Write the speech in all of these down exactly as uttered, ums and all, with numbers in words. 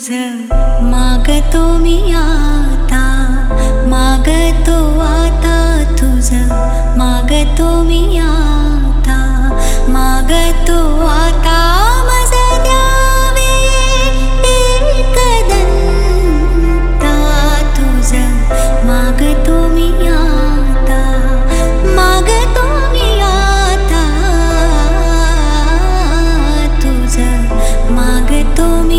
मागतो मी आता, मागतो आता तुझ, मागतो मी आता, मागतो आता मज द्यावे एकदंता तुझ, मागतो मी आता, मागतो मी आता तुझ, मागतो मी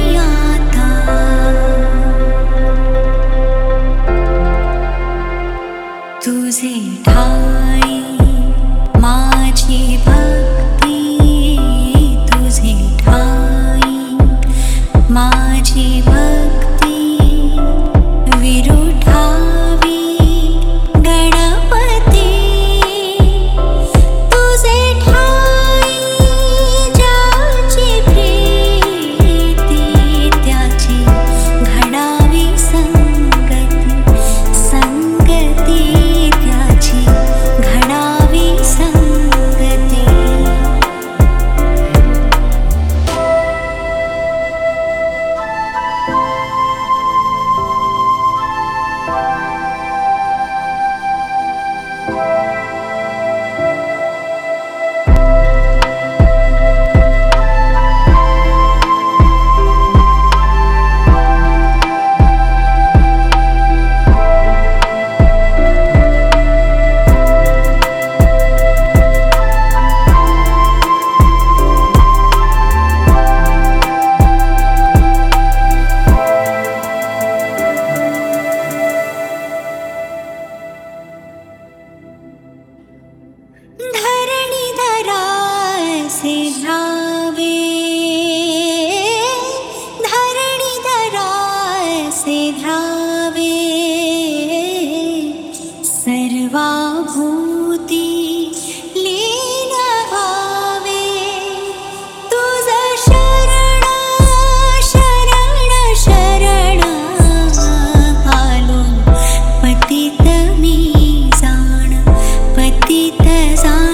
तुझे ठाई माझी भक्ती, तुझे ठाई माझी भक्ती, विरुठावी गणपती, तुझे ठाई ज्याची प्रीती त्याची घडावी संगती, संगती घडावी संगती। धरणीधरासे धावे, धरणीधरासे धावे, सर्वाभूती लीन व्हावे, तुझ शरण शरण शरण आलो, पतित मी जाण, पतित जाण